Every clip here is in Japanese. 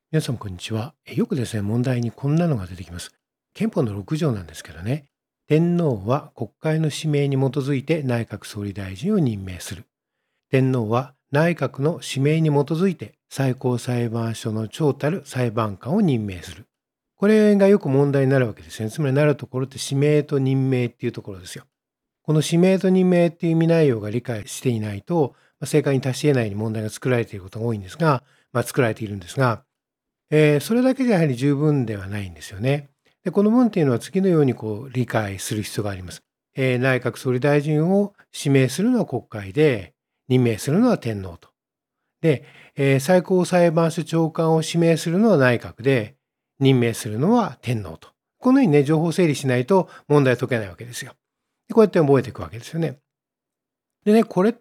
皆さん、こんにちは。よくですね、問題にこんなのが出てきます。憲法の6条なんですけどね、天皇は国会の指名に基づいて内閣総理大臣を任命する。天皇は内閣の指名に基づいて最高裁判所の長たる裁判官を任命する。これがよく問題になるわけですね。つまりなるところって指名と任命っていうところですよ。この指名と任命っていう意味内容が理解していないと、正解に達し得ないように問題が作られていることが多いんですが、作られているんですが、それだけじゃやはり十分ではないんですよね。で、この文っていうのは次のように理解する必要があります。内閣総理大臣を指名するのは国会で、任命するのは天皇と。で、最高裁判所長官を指名するのは内閣で、任命するのは天皇と。このようにね、情報整理しないと問題は解けないわけですよ。で、こうやって覚えていくわけですよね。でね、これって、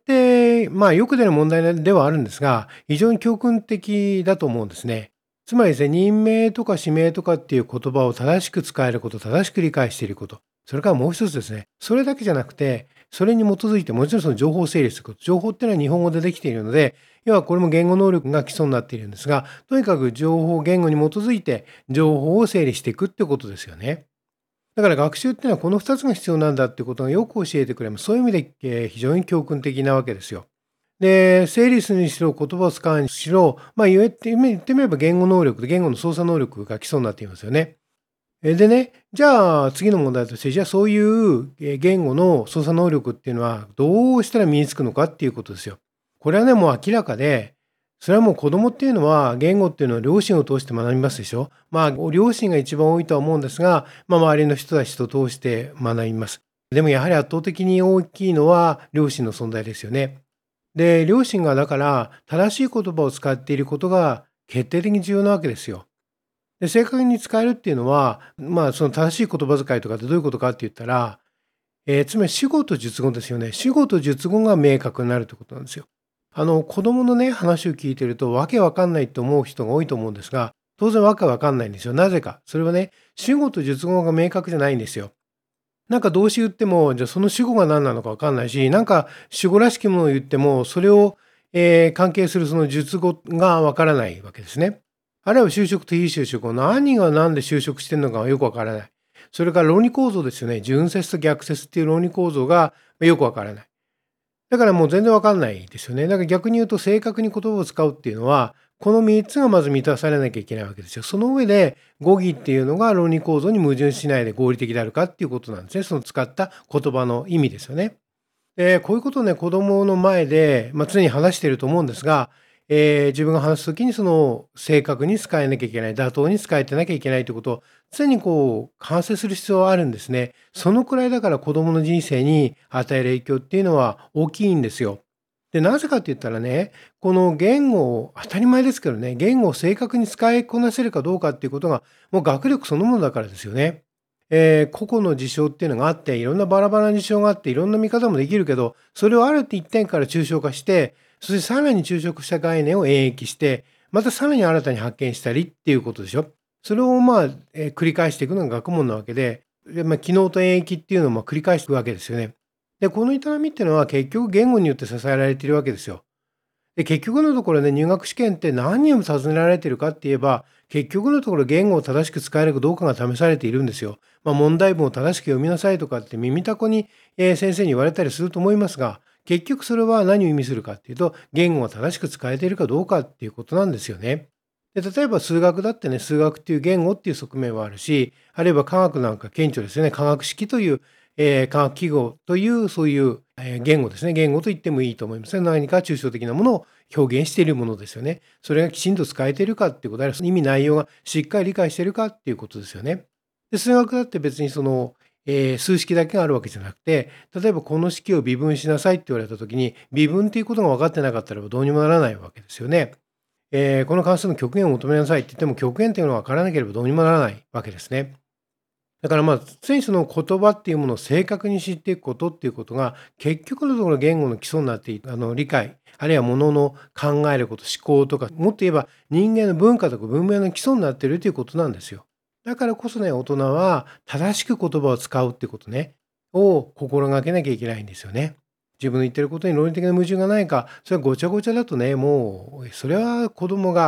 よく出る問題ではあるんですが、非常に教訓的だと思うんですね。つまりですね、任命とか指名とかっていう言葉を正しく使えること、正しく理解していること、それからもう一つですね、それだけじゃなくて、それに基づいてもちろんその情報を整理すること、情報っていうのは日本語でできているので、要はこれも言語能力が基礎になっているんですが、とにかく情報、言語に基づいて情報を整理していくってことですよね。だから学習っていうのはこの2つが必要なんだっていうことがよく教えてくれます。そういう意味で、非常に教訓的なわけですよ。で、整理するにしろ、言葉を使うにしろ、言ってみれば言語能力で言語の操作能力が基礎になっていますよね。でね、じゃあ次の問題として、じゃあそういう言語の操作能力っていうのはどうしたら身につくのかっていうことですよ。これはね、もう明らかで、それはもう子供っていうのは言語っていうのは両親を通して学びますでしょ。両親が一番多いとは思うんですが、周りの人たちと通して学びます。でもやはり圧倒的に大きいのは両親の存在ですよね。で、両親がだから正しい言葉を使っていることが決定的に重要なわけですよ。で、正確に使えるっていうのは、その正しい言葉遣いとかってどういうことかって言ったら、つまり主語と述語ですよね。主語と述語が明確になるということなんですよ。子供のね、話を聞いてると、わけわかんないと思う人が多いと思うんですが、当然わけわかんないんですよ。なぜか。それはね、主語と述語が明確じゃないんですよ。なんか動詞言っても、じゃあその主語が何なのかわかんないし、なんか主語らしきものを言っても、それを、関係するその述語がわからないわけですね。あるいは就職と非就職を何が何で就職してるのかよくわからない。それから論理構造ですよね。順接と逆接っていう論理構造がよくわからない。だからもう全然わかんないですよね。だから逆に言うと正確に言葉を使うっていうのは、この3つがまず満たされなきゃいけないわけですよ。その上で語義っていうのが論理構造に矛盾しないで合理的であるかっていうことなんですね。その使った言葉の意味ですよね。こういうことをね、子供の前で、常に話していると思うんですが、自分が話すときにその正確に使えなきゃいけない、妥当に使えてなきゃいけないということを常に反省する必要はあるんですね。そのくらいだから子供の人生に与える影響っていうのは大きいんですよ。で、なぜかって言ったらね、この言語を当たり前ですけどね、言語を正確に使いこなせるかどうかっていうことが、もう学力そのものだからですよね。個々の事象っていうのがあって、いろんなバラバラな事象があって、いろんな見方もできるけど、それをあるって一点から抽象化して、そしてさらに抽象した概念を演繹して、またさらに新たに発見したりっていうことでしょ。それを繰り返していくのが学問なわけで、機能と演繹っていうのも繰り返していくわけですよね。で、この営みっていうのは結局言語によって支えられているわけですよ。で、結局のところね、入学試験って何を尋ねられているかって言えば、結局のところ言語を正しく使えるかどうかが試されているんですよ。問題文を正しく読みなさいとかって耳たこに、先生に言われたりすると思いますが、結局それは何を意味するかっていうと、言語が正しく使えているかどうかっていうことなんですよね。で、例えば数学だってね、数学っていう言語っていう側面はあるし、あるいは科学なんか顕著ですよね。科学式という、科学記号というそういう、言語ですね。言語と言ってもいいと思いますね。何か抽象的なものを表現しているものですよね。それがきちんと使えているかっていうこと、あるいはその意味内容がしっかり理解しているかっていうことですよね。で、数学だって別にその、数式だけがあるわけじゃなくて、例えばこの式を微分しなさいって言われた時に、微分っていうことが分かってなかったらどうにもならないわけですよね。この関数の極限を求めなさいって言っても、極限っていうのが分からなければどうにもならないわけですね。だから常にその言葉っていうものを正確に知っていくことっていうことが、結局のところ言語の基礎になっている、理解、あるいはものの考えること、思考とか、もっと言えば人間の文化とか文明の基礎になっているということなんですよ。だからこそね、大人は正しく言葉を使うっていうことね、を心がけなきゃいけないんですよね。自分の言ってることに論理的な矛盾がないか、それはごちゃごちゃだとね、もう、それは子供が、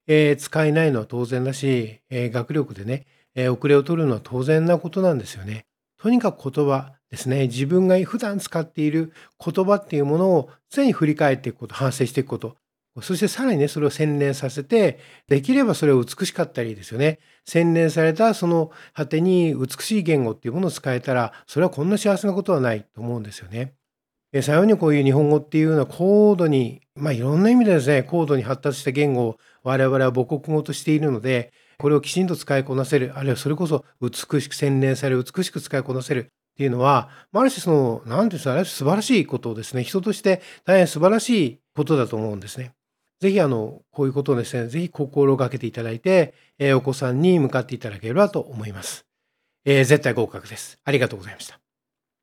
使えないのは当然だし、学力でね、遅れを取るのは当然なことなんですよね。とにかく言葉ですね、自分が普段使っている言葉っていうものを常に振り返っていくこと、反省していくこと、そしてさらにね、それを洗練させて、できればそれを美しかったりですよね。洗練されたその果てに美しい言語っていうものを使えたら、それはこんな幸せなことはないと思うんですよね。さようにこういう日本語っていうのは高度に、いろんな意味でですね、高度に発達した言語を我々は母国語としているので、これをきちんと使いこなせる、あるいはそれこそ美しく洗練され、美しく使いこなせるっていうのは、ある種その、なんていうんですか、ある種素晴らしいことをですね、人として大変素晴らしいことだと思うんですね。ぜひこういうことをですね、ぜひ心がけていただいて、お子さんに向かっていただければと思います。絶対合格です。ありがとうございました。